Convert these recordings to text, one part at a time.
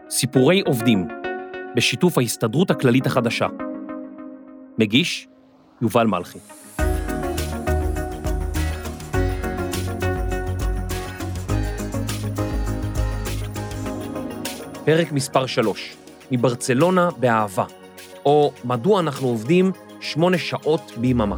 סיפורי עובדים, בשיתוף ההסתדרות הכללית החדשה. מגיש, יובל מלכי. פרק מספר 3, מברצלונה באהבה, או מדוע אנחנו עובדים 8 שעות ביממה.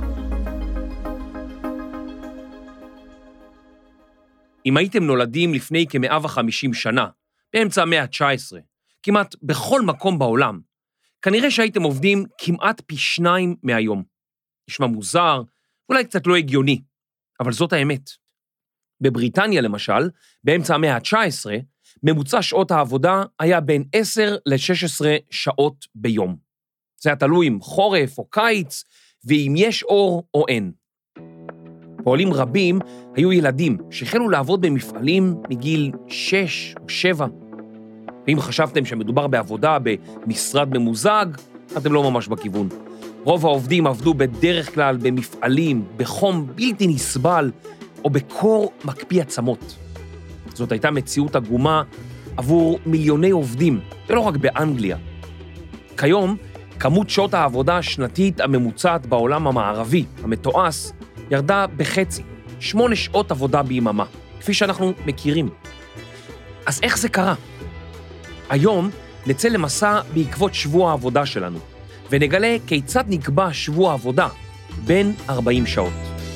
אם הייתם נולדים לפני כ-150 שנה, באמצע המאה ה-19, כמעט בכל מקום בעולם, כנראה שהייתם עובדים כמעט פי 2 מהיום. נשמע מוזר, אולי קצת לא הגיוני, אבל זאת האמת. בבריטניה למשל, באמצע המאה ה-19, ממוצע שעות העבודה היה בין 10 ל-16 שעות ביום. זה היה תלוי אם חורף או קיץ, ואם יש אור או אין. פועלים רבים היו ילדים שהחלו לעבוד במפעלים מגיל 6 או 7. ואם חשבתם שמדובר בעבודה במשרד ממוזג, אתם לא ממש בכיוון. רוב העובדים עבדו בדרך כלל במפעלים, בחום בלתי נסבל, או בקור מקפיא עצמות. זאת הייתה מציאות עגומה עבור מיליוני עובדים, ולא רק באנגליה. כיום, כמות שעות העבודה השנתית הממוצעת בעולם המערבי, המתועש, ירדה בחצי, 8 שעות עבודה ביממה, כפי שאנחנו מכירים. אז איך זה קרה? היום נצא למסע בעקבות שבוע העבודה שלנו, ונגלה כיצד נקבע שבוע עבודה בין 40 שעות.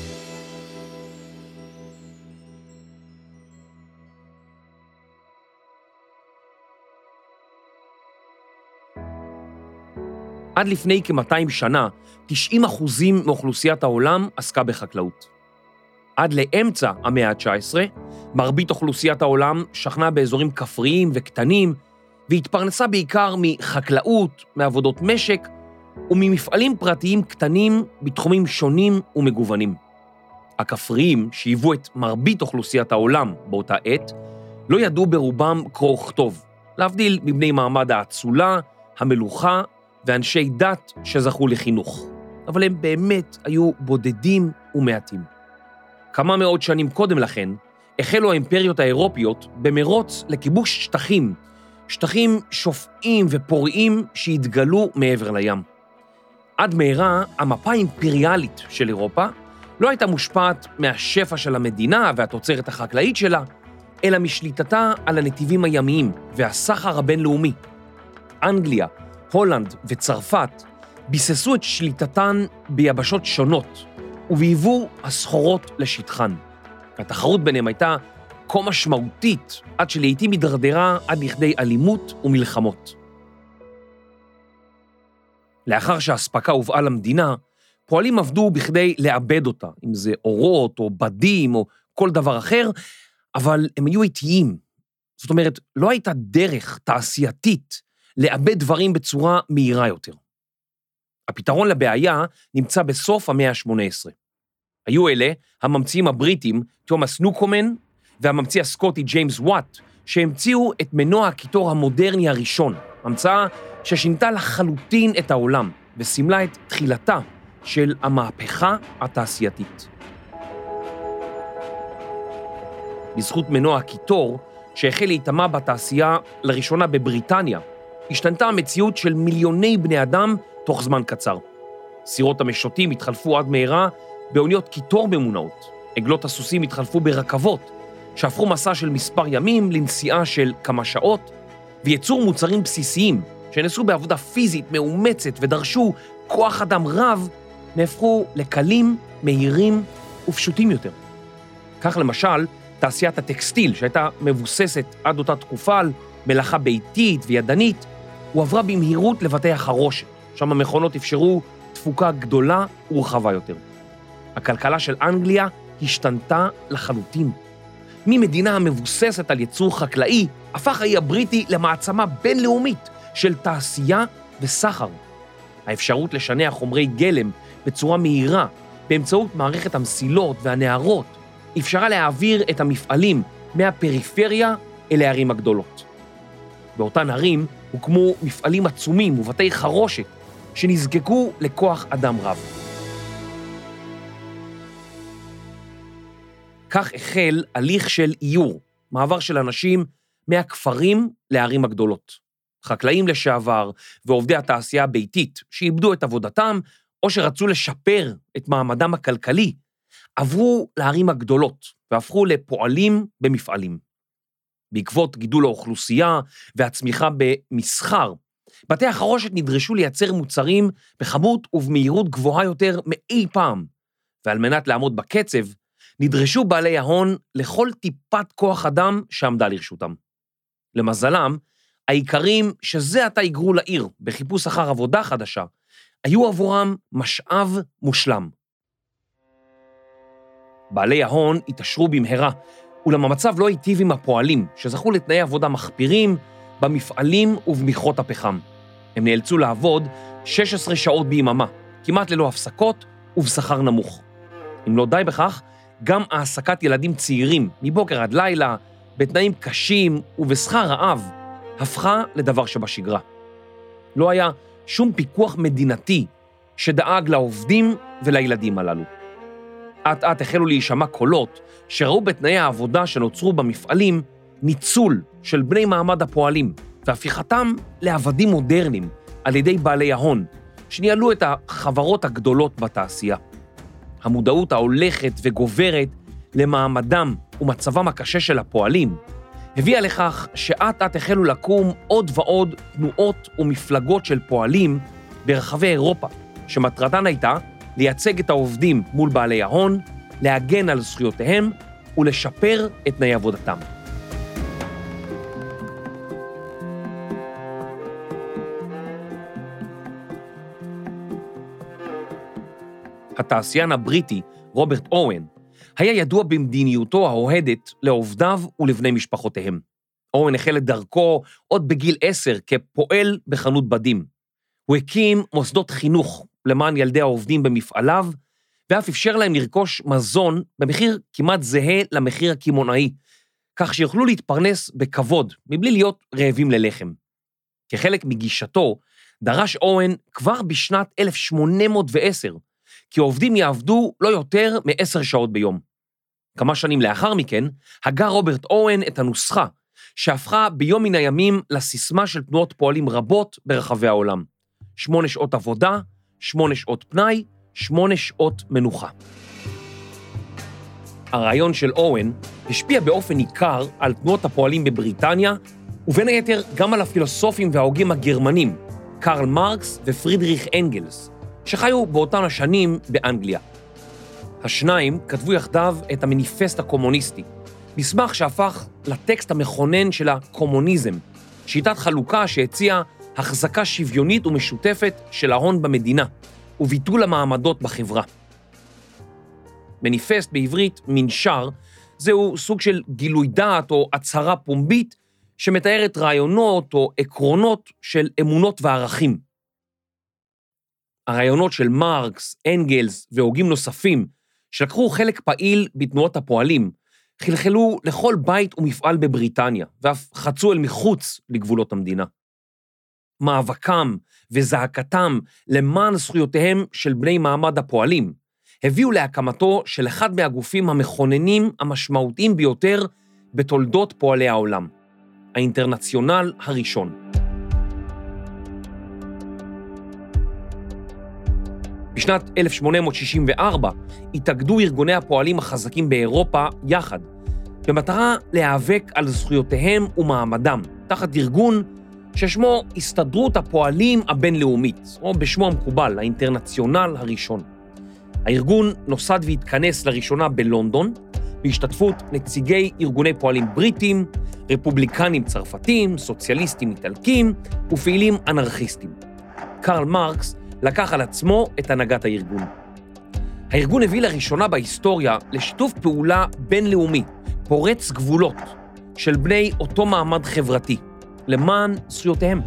עד לפני כ-200 שנה, 90% מאוכלוסיית העולם עסקה בחקלאות. עד לאמצע המאה ה-19, מרבית אוכלוסיית העולם שכנה באזורים כפריים וקטנים, והתפרנסה בעיקר מחקלאות, מעבודות משק, וממפעלים פרטיים קטנים בתחומים שונים ומגוונים. הכפריים, שהיוו את מרבית אוכלוסיית העולם באותה עת, לא ידעו ברובם קרוא וכתוב, להבדיל מבני מעמד האצולה, המלוכה, ואנשי דת שזכו לחינוך. אבל הם באמת היו בודדים ומעטים. כמה מאות שנים קודם לכן, החלו האימפריות האירופיות במרוץ לכיבוש שטחים, שטחים שופעים ופוריים שהתגלו מעבר לים. עד מהרה, המפה האימפריאלית של אירופה לא הייתה מושפעת מהשפע של המדינה והתוצרת החקלאית שלה, אלא משליטתה על הנתיבים הימיים והסחר הבינלאומי. אנגליה, הולנד וצרפת ביססו את שליטתן ביבשות שונות, ובייבוא הסחורות לשטחן. התחרות ביניהם הייתה כה משמעותית, עד שלעיתים הידרדרה עד לכדי אלימות ומלחמות. לאחר שהאספקה הובאה למדינה, פועלים עבדו בכדי לאבד אותה, אם זה אורות או בדים או כל דבר אחר, אבל הם היו איטיים. זאת אומרת, לא הייתה דרך תעשייתית לאבד דברים בצורה מהירה יותר. הפתרון לבעיה נמצא בסוף המאה ה-18. היו אלה הממציאים הבריטים, תומאס נוקומן, והממציא הסקוטי ג'יימס וואט, שהמציאו את מנוע הקיטור המודרני הראשון, המצאה ששינתה לחלוטין את העולם, וסימלה את תחילתה של המהפכה התעשייתית. בזכות מנוע הקיטור, שהחל להיטמע בתעשייה לראשונה בבריטניה, השתנתה המציאות של מיליוני בני אדם תוך זמן קצר. סירות המשוטים התחלפו עד מהרה באוניות קיטור ממונעות. עגלות הסוסים התחלפו ברכבות, שהפכו מסע של מספר ימים לנסיעה של כמה שעות, ויצור מוצרים בסיסיים, שנעשו בעבודה פיזית מאומצת ודרשו כוח אדם רב, נהפכו לקלים, מהירים ופשוטים יותר. כך למשל, תעשיית הטקסטיל, שהייתה מבוססת עד אותה תקופה על מלאכה ביתית וידנית, הועברה במהירות לבתי החרושת, שם המכונות אפשרו תפוקה גדולה ורחבה יותר. הכלכלה של אנגליה השתנתה לחלוטין. ממדינה המבוססת על ייצור חקלאי, הפך האי הבריטי למעצמה בינלאומית של תעשייה וסחר. האפשרות לשנע חומרי גלם בצורה מהירה, באמצעות מערכת המסילות והנהרות, אפשרה להעביר את המפעלים מהפריפריה אל הערים הגדולות. באותן ערים הוקמו מפעלים עצומים ובתי חרושת שנזקקו לכוח אדם רב. כך החל הליך של איור, מעבר של אנשים מהכפרים לערים הגדולות. חקלאים לשעבר ועובדי התעשייה הביתית שאיבדו את עבודתם, או שרצו לשפר את מעמדם הכלכלי, עברו לערים הגדולות והפכו לפועלים במפעלים. בעקבות גידול האוכלוסייה והצמיחה במסחר, בתי החרושת נדרשו לייצר מוצרים בכמות ובמהירות גבוהה יותר מאי פעם, ועל מנת לעמוד בקצב, נדרשו בעלי ההון לכל טיפת כוח אדם שעמדה לרשותם. למזלם, העיקרים שזה עתה היגרו לעיר בחיפוש אחר עבודה חדשה, היו עבורם משאב מושלם. בעלי ההון התעשרו במהרה, אולם המצב לא היטיב עם הפועלים, שזכו לתנאי עבודה מחפירים במפעלים ובמכרות הפחם. הם נאלצו לעבוד 16 שעות ביממה, כמעט ללא הפסקות ובשכר נמוך. אם לא די בכך, גם העסקת ילדים צעירים מבוקר עד לילה, בתנאים קשים ובשכר רעב, הפכה לדבר שבשגרה. לא היה שום פיקוח מדינתי שדאג לעובדים ולילדים הללו. עד החלו להישמע קולות שראו בתנאי העבודה שנוצרו במפעלים ניצול של בני מעמד הפועלים והפיכתם לעבדים מודרניים על ידי בעלי ההון שניהלו את החברות הגדולות בתעשייה. המודעות ההולכת וגוברת למעמדם ומצבם הקשה של הפועלים הביאה לכך שעד החלו לקום עוד ועוד תנועות ומפלגות של פועלים ברחבי אירופה, שמטרתן הייתה לייצג את העובדים מול בעלי ההון, להגן על זכויותיהם ולשפר את תנאי עבודתם. התעשיין הבריטי רוברט אוהן היה ידוע במדיניותו האוהדת לעובדיו ולבני משפחותיהם. אוהן החל את דרכו עוד בגיל 10 כפועל בחנות בדים. הוא הקים מוסדות חינוך למען ילדי העובדים במפעליו, ואף אפשר להם לרכוש מזון במחיר כמעט זהה למחיר הקמעונאי, כך שיוכלו להתפרנס בכבוד, מבלי להיות רעבים ללחם. כחלק מגישתו, דרש אוהן כבר בשנת 1810, כי העובדים יעבדו לא יותר מ10 שעות ביום. כמה שנים לאחר מכן, הגה רוברט אוהן את הנוסחה, שהפכה ביום מן הימים לסיסמה של תנועות פועלים רבות ברחבי העולם. 8 שעות עבודה, 8 שעות פנאי, 8 שעות מנוחה. הרעיון של אוהן השפיע באופן ניכר על תנועות הפועלים בבריטניה, ובין היתר גם על הפילוסופים וההוגים הגרמנים, קרל מרקס ופרידריך אנגלס, שחיו באותן השנים באנגליה. השניים כתבו יחדיו את המניפסט הקומוניסטי, מסמך שהפך לטקסט המכונן של הקומוניזם, שיטת חלוקה שהציעה החזקה שוויונית ומשותפת של ההון במדינה, וביטול המעמדות בחברה. מניפסט בעברית מנשר, זהו סוג של גילוי דעת או הצהרה פומבית, שמתארת רעיונות או עקרונות של אמונות וערכים. הרעיונות של מרקס, אנגלס והוגים נוספים, שלקחו חלק פעיל בתנועות הפועלים, חלחלו לכל בית ומפעל בבריטניה, ואף חצו אל מחוץ לגבולות המדינה. מאבקם וזעקתם למען זכויותיהם של בני מעמד הפועלים, הביאו להקמתו של אחד מהגופים המכוננים המשמעותיים ביותר בתולדות פועלי העולם, האינטרנציונל הראשון. בשנת 1864 התאגדו ארגוני הפועלים החזקים באירופה יחד, במטרה להיאבק על זכויותיהם ומעמדם, תחת ארגון ששמו הסתדרות הפועלים הבינלאומית, או בשמו המקובל, האינטרנציונל הראשון. הארגון נוסד והתכנס לראשונה בלונדון, בהשתתפות נציגי ארגוני פועלים בריטים, רפובליקנים צרפתים, סוציאליסטים איטלקים ופעילים אנרכיסטים. קרל מרקס לקח על עצמו את הנהגת הארגון. הארגון הביא לראשונה בהיסטוריה לשיתוף פעולה בינלאומי, פורץ גבולות, של בני אותו מעמד חברתי, למען זכויותיהם.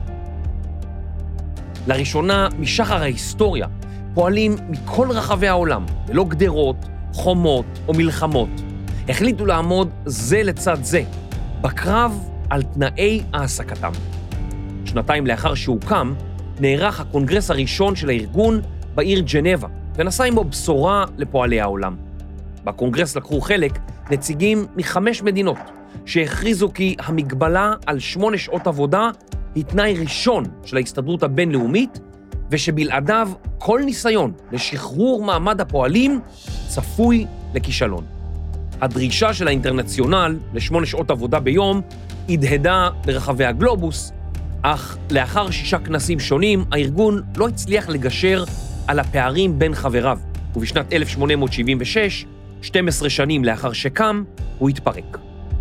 לראשונה משחר ההיסטוריה, פועלים מכל רחבי העולם, ללא גדרות, חומות או מלחמות, החליטו לעמוד זה לצד זה, בקרב על תנאי העסקתם. שנתיים לאחר שהוקם, נערך הקונגרס הראשון של הארגון בעיר ג'נבה, ונשא עמו בשורה לפועלי העולם. בקונגרס לקחו חלק נציגים מ5 מדינות, שהכריזו כי המגבלה על 8 שעות עבודה היא תנאי ראשון של ההסתדרות הבינלאומית, ושבלעדיו כל ניסיון לשחרור מעמד הפועלים צפוי לכישלון. הדרישה של האינטרנציונל ל8 שעות עבודה ביום הדהדה ברחבי הגלובוס, אך לאחר 6 כנסים שונים, הארגון לא הצליח לגשר על הפערים בין חבריו, ובשנת 1876, 12 שנים לאחר שקם, הוא התפרק.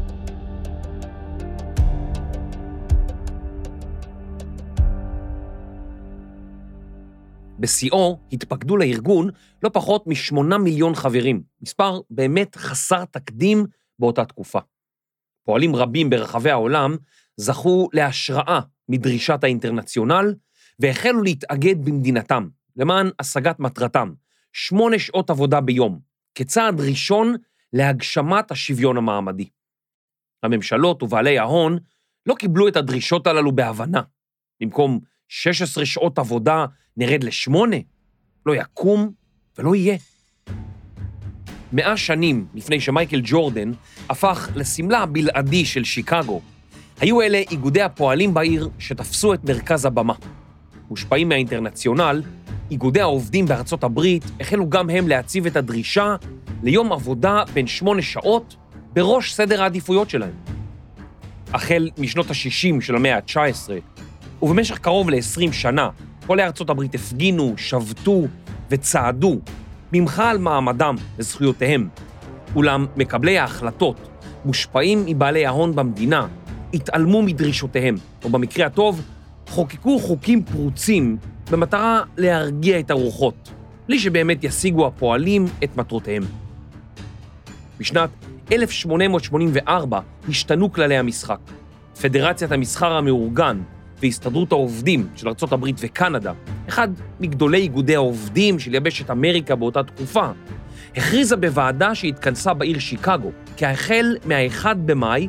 בשיאו התפקדו לארגון לא פחות מ8 מיליון חברים, מספר באמת חסר תקדים באותה תקופה. פועלים רבים ברחבי העולם זכו להשראה מדרישת האינטרנציונל, והחלו להתאגד במדינתם, למען השגת מטרתם, 8 שעות עבודה ביום, כצעד ראשון להגשמת השוויון המעמדי. הממשלות ובעלי ההון לא קיבלו את הדרישות הללו בהבנה. במקום 16 שעות עבודה נרד ל8, לא יקום ולא יהיה. 100 שנים לפני שמייקל ג'ורדן הפך לסמלה הבלעדי של שיקגו, היו אלה איגודי הפועלים בעיר שתפסו את מרכז הבמה. מושפעים מהאינטרנציונל, איגודי העובדים בארצות הברית החלו גם הם להציב את הדרישה ליום עבודה בין 8 שעות בראש סדר העדיפויות שלהם. החל משנות ה-60 של המאה ה-19, ובמשך קרוב ל-20 שנה, פועלי ארצות הברית הפגינו, שבתו וצעדו, ממחה על מעמדם וזכויותיהם. אולם מקבלי ההחלטות, מושפעים מבעלי ההון במדינה, התעלמו מדרישותיהם, או במקרה הטוב, חוקקו חוקים פרוצים במטרה להרגיע את הרוחות, בלי שבאמת ישיגו הפועלים את מטרותיהם. בשנת 1884 השתנו כללי המשחק. פדרציית המסחר המאורגן והסתדרות העובדים של ארצות הברית וקנדה, אחד מגדולי איגודי העובדים של יבשת אמריקה באותה תקופה, הכריזה בוועדה שהתכנסה בעיר שיקגו, כי החל מה-1 במאי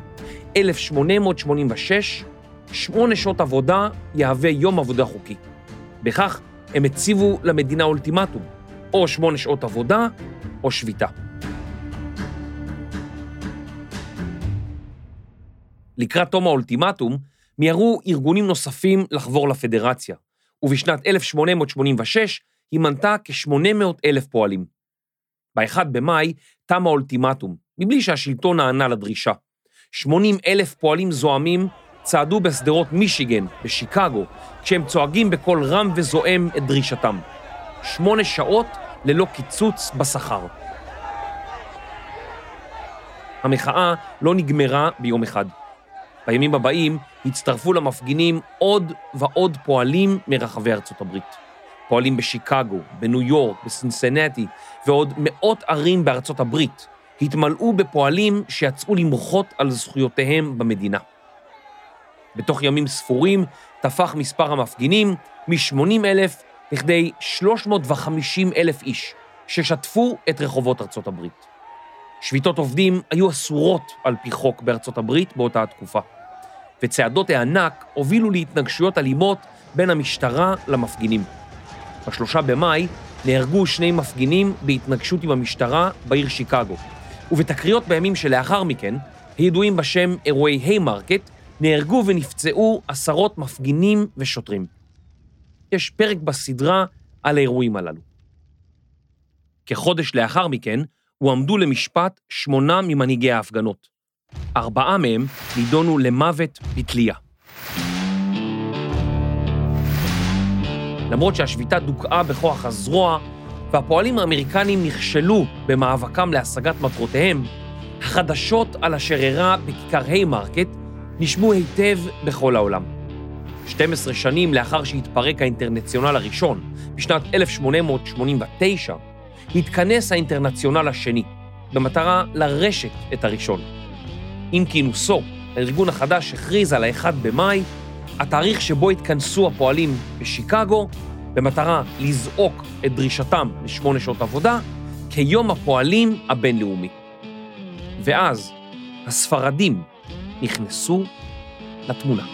1886, 8 שעות עבודה יהווה יום עבודה חוקי. בכך הם הציבו למדינה אולטימטום, או 8 שעות עבודה או שביתה. לקראת תום האולטימטום, מיהרו ארגונים נוספים לחבור לפדרציה, ובשנת 1886 היא מנתה כ800,000 פועלים. ב-1 במאי תם האולטימטום, מבלי שהשלטון נענה לדרישה. 80,000 פועלים זועמים צעדו בשדרות מישיגן, בשיקגו, כשהם צועקים בקול רם וזועם את דרישתם. 8 שעות ללא קיצוץ בשכר. המחאה לא נגמרה ביום אחד. בימים הבאים הצטרפו למפגינים עוד ועוד פועלים מרחבי ארצות הברית. פועלים בשיקגו, בניו יורק, בסינסינטי ועוד מאות ערים בארצות הברית התמלאו בפועלים שיצאו למחות על זכויותיהם במדינה. בתוך ימים ספורים תפח מספר המפגינים מ-80,000 לכדי 350,000 איש ששטפו את רחובות ארצות הברית. שביתות עובדים היו אסורות על פי חוק בארצות הברית באותה התקופה, וצעדות הענק הובילו להתנגשויות אלימות בין המשטרה למפגינים. ב3 במאי נהרגו 2 מפגינים בהתנגשות עם המשטרה בעיר שיקגו, ובתקריות בימים שלאחר מכן, הידועים בשם אירועי היימרקט, נהרגו ונפצעו עשרות מפגינים ושוטרים. יש פרק בסדרה על האירועים הללו. כחודש לאחר מכן, הועמדו למשפט 8 ממנהיגי ההפגנות. 4 מהם נידונו למוות בתלייה. למרות שהשביתה דוכאה בכוח הזרוע, והפועלים האמריקנים נכשלו במאבקם להשגת מטרותיהם, החדשות על אשר אירע בכיכר היימרקט נשמעו היטב בכל העולם. 12 שנים לאחר שהתפרק האינטרנציונל הראשון, בשנת 1889, התכנס האינטרנציונל השני, במטרה לרשת את הראשון. עם כינוסו, הארגון החדש הכריז על ה-1 במאי, התאריך שבו התכנסו הפועלים בשיקגו, במטרה לזעוק את דרישתם ל8 שעות עבודה, כיום הפועלים הבינלאומי. ואז הספרדים נכנסו לתמונה.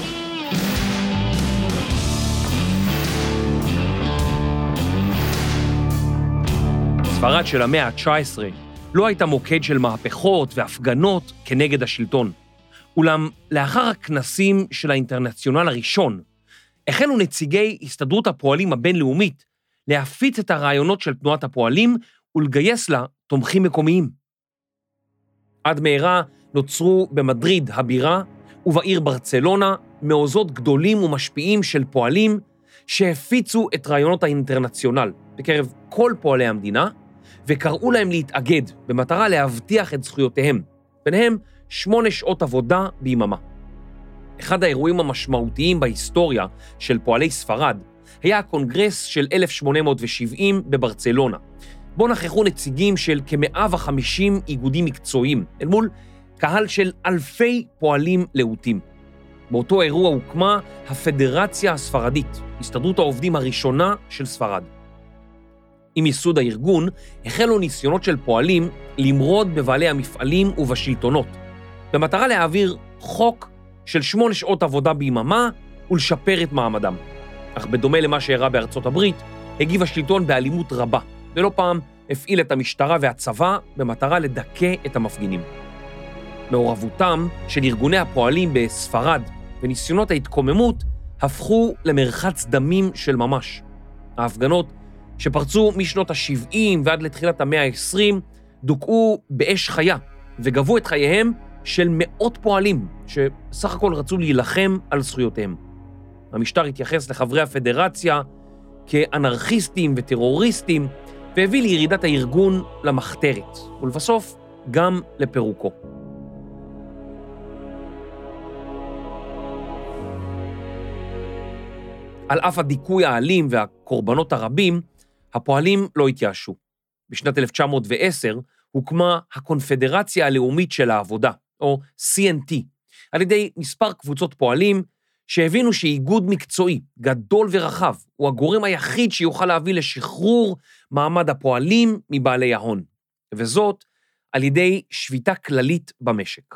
ספרד של המאה ה-19 לא הייתה מוקד של מהפכות והפגנות כנגד השלטון. אולם לאחר הכנסים של האינטרנציונל הראשון, החלו נציגי הסתדרות הפועלים הבינלאומית להפיץ את הרעיונות של תנועת הפועלים ולגייס לה תומכים מקומיים. עד מהרה נוצרו במדריד הבירה ובעיר ברצלונה מעוזות גדולים ומשפיעים של פועלים שהפיצו את רעיונות האינטרנציונל בקרב כל פועלי המדינה, וקראו להם להתאגד במטרה להבטיח את זכויותיהם, ביניהם 8 שעות עבודה ביממה. אחד האירועים המשמעותיים בהיסטוריה של פועלי ספרד היה הקונגרס של 1870 בברצלונה, בו נכחו נציגים של כ-150 איגודים מקצועיים, אל מול קהל של אלפי פועלים להוטים. באותו אירוע הוקמה הפדרציה הספרדית, הסתדרות העובדים הראשונה של ספרד. עם ייסוד הארגון החלו ניסיונות של פועלים למרוד בבעלי המפעלים ובשלטונות, במטרה להעביר חוק של 8 שעות עבודה ביממה ולשפר את מעמדם. אך בדומה למה שאירע בארצות הברית, הגיב השלטון באלימות רבה, ולא פעם הפעיל את המשטרה והצבא במטרה לדכא את המפגינים. מעורבותם של ארגוני הפועלים בספרד וניסיונות ההתקוממות הפכו למרחץ דמים של ממש. ההפגנות שפרצו משנות ה-70 ועד לתחילת המאה ה-20 דוכאו באש חיה וגבו את חייהם של מאות פועלים שסך הכל רצו להילחם על זכויותיהם. המשטר התייחס לחברי הפדרציה כאנרכיסטים וטרוריסטים והביא לירידת הארגון למחתרת ולבסוף גם לפירוקו. על אף הדיכוי האלים והקורבנות הרבים, הפועלים לא התייאשו. בשנת 1910 הוקמה הקונפדרציה הלאומית של העבודה, או CNT, על ידי מספר קבוצות פועלים שהבינו שאיגוד מקצועי גדול ורחב הוא הגורם היחיד שיוכל להביא לשחרור מעמד הפועלים מבעלי ההון, וזאת על ידי שביתה כללית במשק.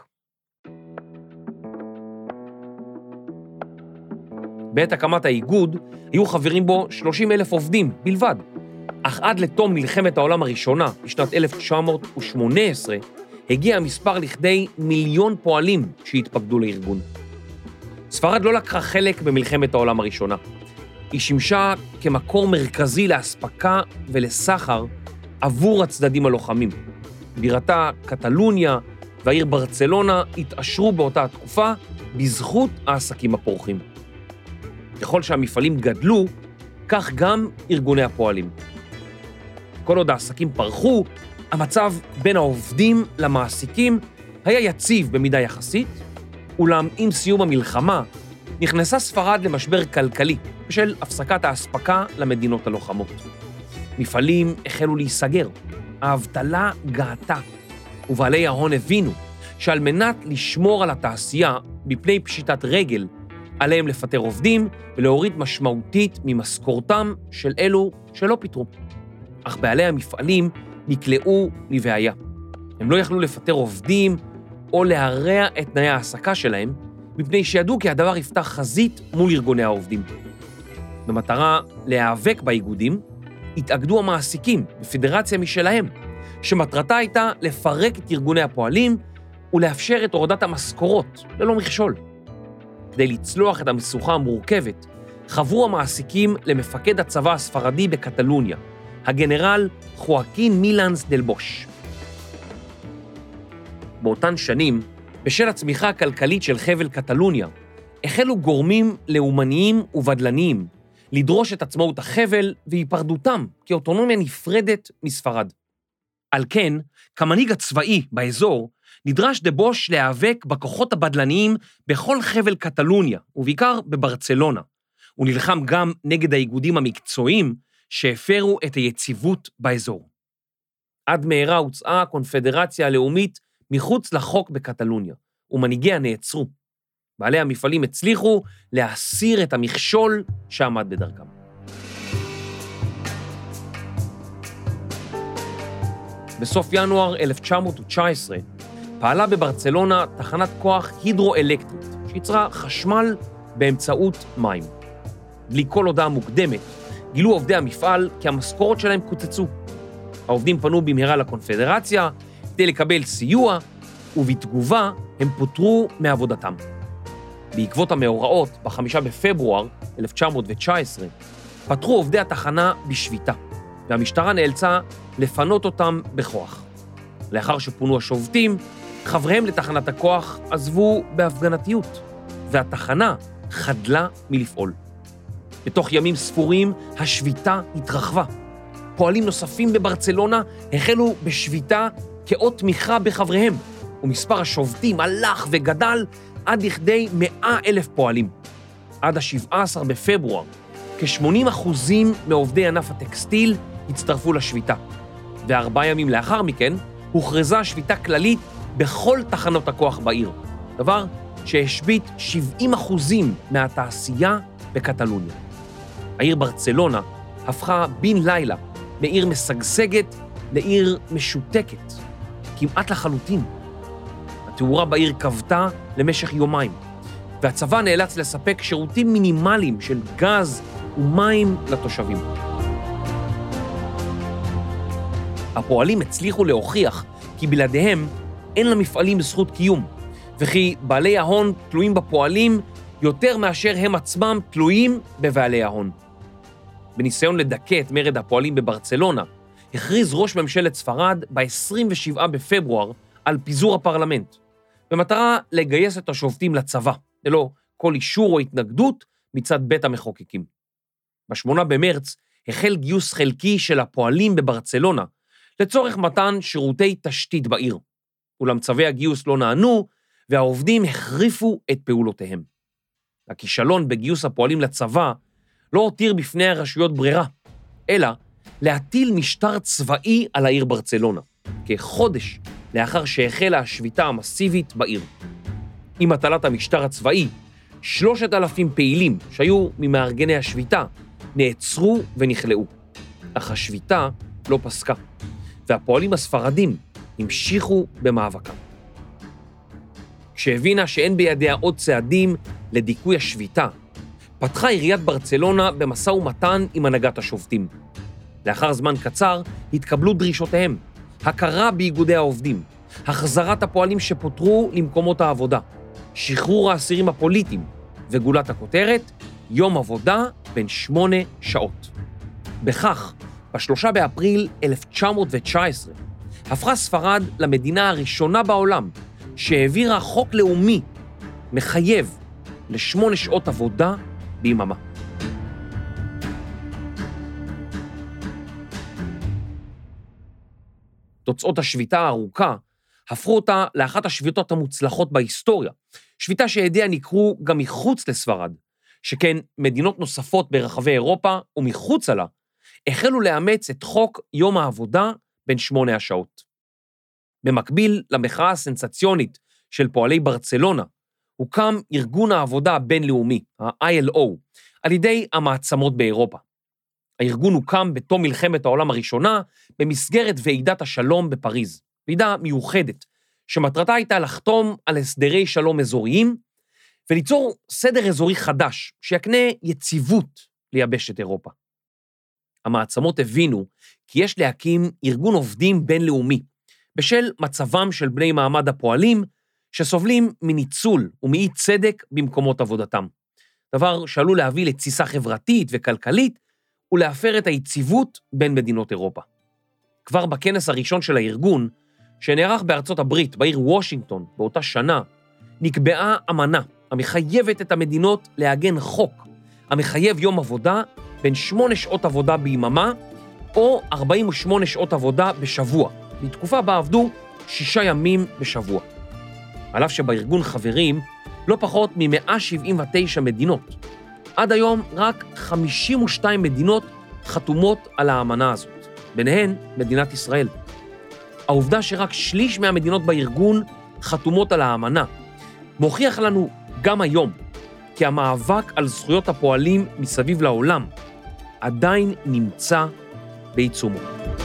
בעת הקמת האיגוד היו חברים בו 30,000 עובדים בלבד, אך עד לתום מלחמת העולם הראשונה בשנת 1918 הגיע המספר לכדי 1,000,000 פועלים שהתפקדו לארגון. ספרד לא לקחה חלק במלחמת העולם הראשונה. היא שימשה כמקור מרכזי להספקה ולסחר עבור הצדדים הלוחמים. בירתה קטלוניה והעיר ברצלונה התעשרו באותה התקופה בזכות העסקים הפורחים. ככל שהמפעלים גדלו, כך גם ארגוני הפועלים. כל עוד העסקים פרחו, המצב בין העובדים למעסיקים היה יציב במידה יחסית, אולם עם סיום המלחמה נכנסה ספרד למשבר כלכלי בשל הפסקת האספקה למדינות הלוחמות. מפעלים החלו להיסגר, האבטלה גאתה, ובעלי ההון הבינו שעל מנת לשמור על התעשייה מפני פשיטת רגל, עליהם לפטר עובדים ולהוריד משמעותית ממשכורתם של אלו שלא פיטרו. אך בעלי המפעלים נקלעו לבעיה. הם לא יכלו לפטר עובדים או להרע את תנאי ההעסקה שלהם, מפני שידעו כי הדבר יפתח חזית מול ארגוני העובדים. במטרה להיאבק באיגודים, התאגדו המעסיקים בפדרציה משלהם, שמטרתה הייתה לפרק את ארגוני הפועלים ולאפשר את הורדת המשכורות ללא מכשול. כדי לצלוח את המשוכה המורכבת, חברו המעסיקים למפקד הצבא הספרדי בקטלוניה, הגנרל חואקין מילאנס דל בוש. באותן שנים, בשל הצמיחה הכלכלית של חבל קטלוניה, החלו גורמים לאומניים ובדלניים לדרוש את עצמאות החבל והיפרדותם כאוטונומיה נפרדת מספרד. על כן, כמנהיג הצבאי באזור, נדרש דה בוש להיאבק בכוחות הבדלניים בכל חבל קטלוניה, ובעיקר בברצלונה. הוא נלחם גם נגד האיגודים המקצועיים שהפרו את היציבות באזור. עד מהרה הוצאה הקונפדרציה הלאומית מחוץ לחוק בקטלוניה, ומנהיגיה נעצרו. בעלי המפעלים הצליחו להסיר את המכשול שעמד בדרכם. בסוף ינואר 1919 פעלה בברצלונה תחנת כוח הידרואלקטרית, שיצרה חשמל באמצעות מים. בלי כל הודעה מוקדמת, גילו עובדי המפעל כי המשכורות שלהם קוצצו. העובדים פנו במהרה לקונפדרציה כדי לקבל סיוע, ובתגובה הם פוטרו מעבודתם. בעקבות המאורעות, ב5 בפברואר 1919, פתחו עובדי התחנה בשביתה, והמשטרה נאלצה לפנות אותם בכוח. לאחר שפונו השובתים, חבריהם לתחנת הכוח עזבו בהפגנתיות, והתחנה חדלה מלפעול. בתוך ימים ספורים השביתה התרחבה. פועלים נוספים בברצלונה החלו בשביתה כאות תמיכה בחבריהם, ומספר השובתים הלך וגדל עד לכדי 100,000 פועלים. עד ה-17 בפברואר, כ-80% מעובדי ענף הטקסטיל הצטרפו לשביתה, ו4 ימים לאחר מכן הוכרזה שביתה כללית בכל תחנות הכוח בעיר, דבר שהשבית 70% מהתעשייה בקטלוניה. העיר ברצלונה הפכה בן לילה מעיר משגשגת לעיר משותקת, כמעט לחלוטין. התאורה בעיר כבתה למשך יומיים, והצבא נאלץ לספק שירותים מינימליים של גז ומים לתושבים. הפועלים הצליחו להוכיח כי בלעדיהם אין למפעלים זכות קיום, וכי בעלי ההון תלויים בפועלים יותר מאשר הם עצמם תלויים בבעלי ההון. בניסיון לדכא את מרד הפועלים בברצלונה, הכריז ראש ממשלת ספרד ב-27 בפברואר על פיזור הפרלמנט, במטרה לגייס את השובתים לצבא, ללא כל אישור או התנגדות מצד בית המחוקקים. ב8 במרץ החל גיוס חלקי של הפועלים בברצלונה, לצורך מתן שירותי תשתית בעיר. אולם צווי הגיוס לא נענו, והעובדים החריפו את פעולותיהם. הכישלון בגיוס הפועלים לצבא לא הותיר בפני הרשויות ברירה, אלא להטיל משטר צבאי על העיר ברצלונה, כחודש לאחר שהחלה השביתה המסיבית בעיר. עם הטלת המשטר הצבאי, 3,000 פעילים שהיו ממארגני השביתה נעצרו ונכלאו. אך השביתה לא פסקה, והפועלים הספרדים המשיכו במאבקם. כשהבינה שאין בידיה עוד צעדים לדיכוי השביתה, פתחה עיריית ברצלונה במשא ומתן עם הנהגת השובתים. לאחר זמן קצר התקבלו דרישותיהם, הכרה באיגודי העובדים, החזרת הפועלים שפוטרו למקומות העבודה, שחרור האסירים הפוליטיים, וגולת הכותרת, יום עבודה בין 8 שעות. בכך, ב3 באפריל 1919, הפכה ספרד למדינה הראשונה בעולם שהעבירה חוק לאומי מחייב ל8 שעות עבודה ביממה. תוצאות השביתה הארוכה הפכו אותה לאחת השביתות המוצלחות בהיסטוריה, שביתה שידיה נקרו גם מחוץ לספרד, שכן מדינות נוספות ברחבי אירופה ומחוצה לה החלו לאמץ את חוק יום העבודה בין 8 השעות. במקביל למחאה הסנסציונית של פועלי ברצלונה, הוקם ארגון העבודה הבינלאומי, ה-ILO, על ידי המעצמות באירופה. הארגון הוקם בתום מלחמת העולם הראשונה במסגרת ועידת השלום בפריז, ועידה מיוחדת, שמטרתה הייתה לחתום על הסדרי שלום אזוריים, וליצור סדר אזורי חדש שיקנה יציבות ליבשת אירופה. המעצמות הבינו כי יש להקים ארגון עובדים בינלאומי, בשל מצבם של בני מעמד הפועלים, שסובלים מניצול ומאי צדק במקומות עבודתם. דבר שעלול להביא לתסיסה חברתית וכלכלית, ולהפר את היציבות בין מדינות אירופה. כבר בכנס הראשון של הארגון, שנערך בארצות הברית, בעיר וושינגטון, באותה שנה, נקבעה אמנה המחייבת את המדינות לעגן חוק, המחייב יום עבודה בין 8 שעות עבודה ביממה, או 48 שעות עבודה בשבוע, בתקופה בה עבדו 6 ימים בשבוע. על אף שבארגון חברים לא פחות מ-179 מדינות. עד היום רק 52 מדינות חתומות על האמנה הזאת, ביניהן מדינת ישראל. העובדה שרק שליש מהמדינות בארגון חתומות על האמנה, מוכיח לנו גם היום, כי המאבק על זכויות הפועלים מסביב לעולם עדיין נמצא בעיצומו.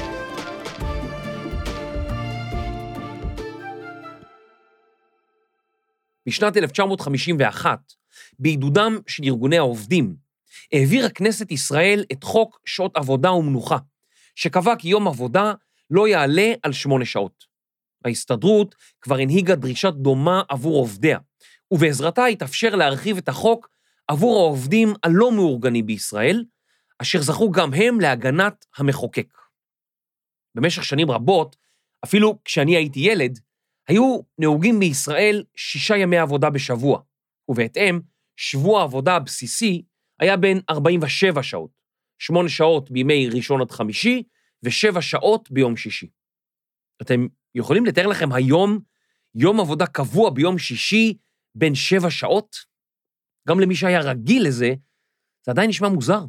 בשנת 1951, בעידודם של ארגוני העובדים, העבירה כנסת ישראל את חוק שעות עבודה ומנוחה, שקבע כי יום עבודה לא יעלה על 8 שעות. ההסתדרות כבר הנהיגה דרישה דומה עבור עובדיה, ובעזרתה התאפשר להרחיב את החוק עבור העובדים הלא מאורגנים בישראל, אשר זכו גם הם להגנת המחוקק. במשך שנים רבות, אפילו כשאני הייתי ילד, היו נהוגים בישראל 6 ימי עבודה בשבוע, ובהתאם, שבוע העבודה הבסיסי היה בין 47 שעות, 8 שעות בימי ראשון עד חמישי, ו7 שעות ביום שישי. אתם יכולים לתאר לכם היום, יום עבודה קבוע ביום שישי, בין 7 שעות? גם למי שהיה רגיל לזה, זה עדיין נשמע מוזר.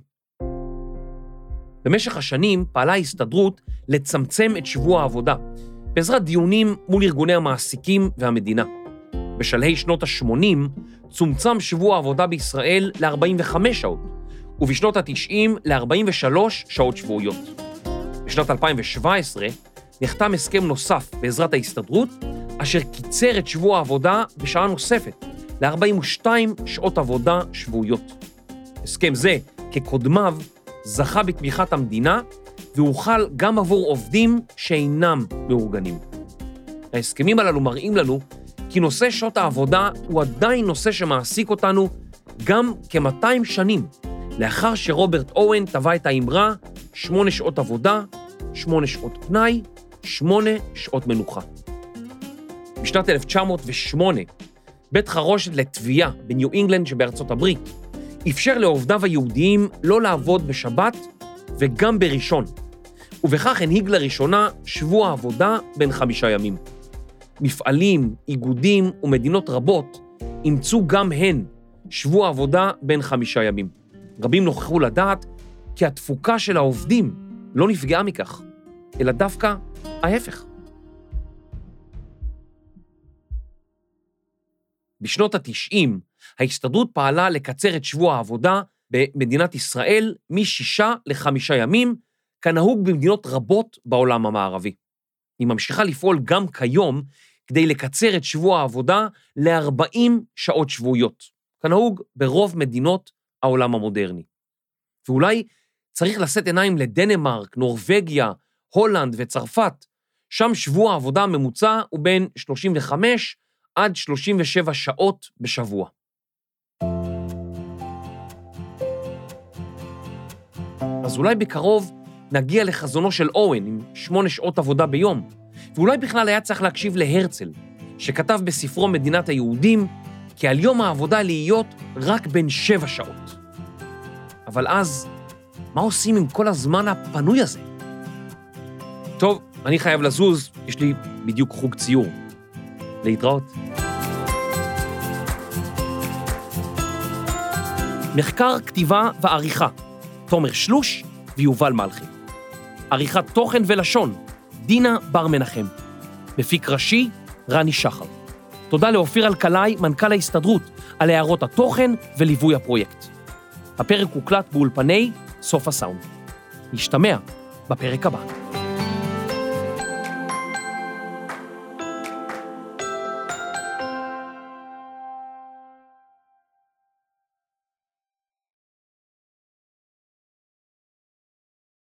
במשך השנים פעלה ההסתדרות לצמצם את שבוע העבודה, בעזרת דיונים מול ארגוני המעסיקים והמדינה. בשלהי שנות ה-80 צומצם שבוע העבודה בישראל ל-45 שעות, ובשנות ה-90 ל-43 שעות שבועיות. בשנת 2017 נחתם הסכם נוסף בעזרת ההסתדרות, אשר קיצר את שבוע העבודה בשעה נוספת, ל-42 שעות עבודה שבועיות. הסכם זה, כקודמיו, זכה בתמיכת המדינה, והוחל גם עבור עובדים שאינם מאורגנים. ההסכמים הללו מראים לנו כי נושא שעות העבודה הוא עדיין נושא שמעסיק אותנו גם כ-200 שנים, לאחר שרוברט אוון טבע את האמרה 8 שעות עבודה, 8 שעות פנאי, 8 שעות מנוחה. בשנת 1908, בית חרושת לתביעה בניו אינגלנד שבארצות הברית, אפשר לעובדיו היהודיים לא לעבוד בשבת וגם בראשון, ובכך הנהיג לראשונה שבוע עבודה בין 5 ימים. מפעלים, איגודים ומדינות רבות אימצו גם הן שבוע עבודה בין 5 ימים. רבים נוכחו לדעת כי התפוקה של העובדים לא נפגעה מכך, אלא דווקא ההפך. בשנות ה-90 ההסתדרות פעלה לקצר את שבוע העבודה במדינת ישראל מ6 ל5 ימים, כנהוג במדינות רבות בעולם המערבי. היא ממשיכה לפעול גם כיום כדי לקצר את שבוע העבודה ל40 שעות שבועיות, כנהוג ברוב מדינות העולם המודרני. ואולי צריך לשאת עיניים לדנמרק, נורווגיה, הולנד וצרפת, שם שבוע העבודה הממוצע הוא בין 35 עד 37 שעות בשבוע. אז אולי בקרוב נגיע לחזונו של אוון עם 8 שעות עבודה ביום, ואולי בכלל היה צריך להקשיב להרצל, שכתב בספרו מדינת היהודים, כי על יום העבודה להיות רק בין 7 שעות. אבל אז, מה עושים עם כל הזמן הפנוי הזה? טוב, אני חייב לזוז, יש לי בדיוק חוג ציור. להתראות. מחקר, כתיבה ועריכה, תומר שלוש ויובל מלכי. עריכת תוכן ולשון, דינה בר מנחם. מפיק ראשי, רני שחר. תודה לאופיר אלקלעי, מנכ"ל ההסתדרות, על הערות התוכן וליווי הפרויקט. הפרק הוקלט באולפני סוף הסאונד. נשתמע בפרק הבא.